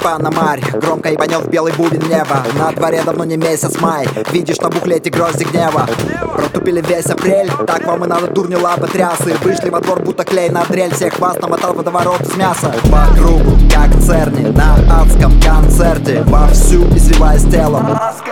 Панамарь. Громко ебанет в белый бубен неба. На дворе давно не месяц май. Видишь на буклете грозди гнева. Протупили весь апрель, так вам и надо, дурни лаботрясы. Вышли во двор, будто клей на дрель. Всех вас намотал водоворот из мяса. По кругу, как церни, на адском концерте. Вовсю извиваясь телом.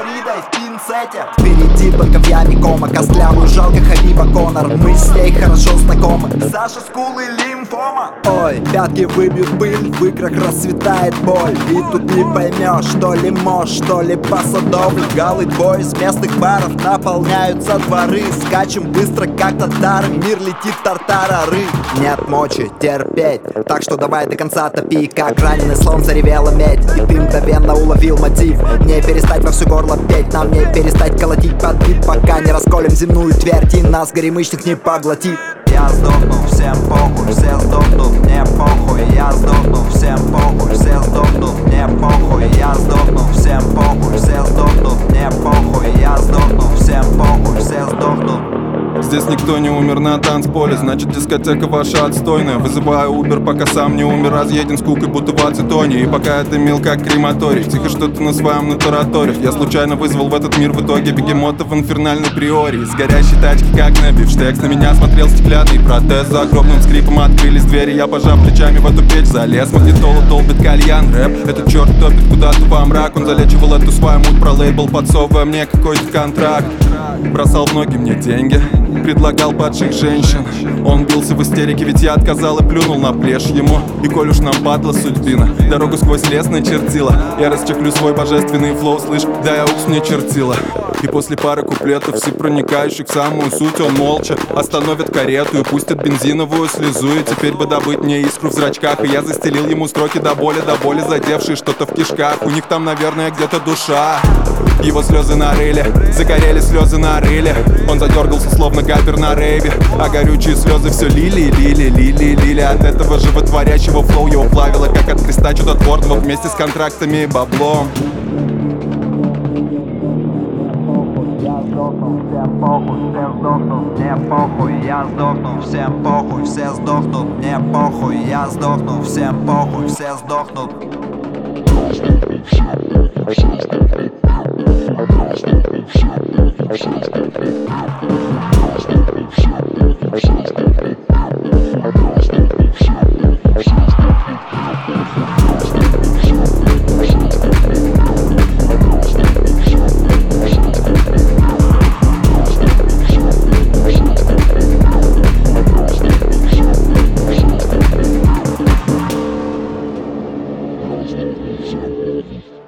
Впереди только в яме кома. Костлявую жалко Хабиба Конор. Мы с ней хорошо знакомы. Саша скулы лимфома. Ой, пятки выбьют пыль, в икрах расцветает боль. И тут не поймешь, что ли мощь, что ли пасадобль. Галый бой из местных баров наполняются дворы. Скачем быстро, как татары. Мир летит тартарары. Нет мочи терпеть, так что давай до конца топи. Как раненый слон заревела медь. И ты мгновенно уловил мотив. Не перестать во все горло петь, нам не перестать колотить под бит, пока не расколем земную твердь и нас горемычных не поглотит. Я сдохну, всем похуй, все сдохнут, мне похуй. Я сдохну, всем похуй, все сдохнут, мне похуй. Я сдохну, всем похуй, все сдохнут, мне похуй. Я сдохну, всем похуй, все сдохнут. Здесь никто не умер на танцполе, значит дискотека ваша отстойная. Вызываю Uber, пока сам не умер, разъеден скукой, будто в ацетоне. И пока это мил, как крематорий, тихо что-то на своем натураторе. Я случайно вызвал в этот мир в итоге бегемота в инфернальной приории. С горящей тачки, как на бифштекс, на меня смотрел стеклянный протез. За огромным скрипом открылись двери, я, пожав плечами, в эту печь залез. Магнитола долбит кальян, рэп, этот черт топит куда-то во мрак. Он залечивал эту свою муть, про лейбл, подсовывая мне какой-то контракт. Бросал в ноги мне деньги, предлагал падших женщин. Он бился в истерике, ведь я отказал и плюнул на плешь ему. И коль уж нам падла судьбина, дорогу сквозь лес начертила, я расчехлю свой божественный флоу, слышь, да я укс мне чертила. И после пары куплетов, всепроникающих в самую суть, он молча остановит карету и пустит бензиновую слезу. И теперь бы добыть мне искру в зрачках, и я застелил ему строки до боли, задевшие что-то в кишках. У них там, наверное, где-то душа. Его слезы нарыли, загорели слезы нарыли. Он задергался, словно гапер на рейве, а горючие слезы все лили. От этого животворящего флоу его плавило, как от креста чудотворного, вместе с контрактами и баблом. Всем похуй, все сдохнут, мне похуй. Я сдохну, всем похуй, все сдохнут, мне похуй. Я сдохну, всем похуй, все сдохнут. Thank you.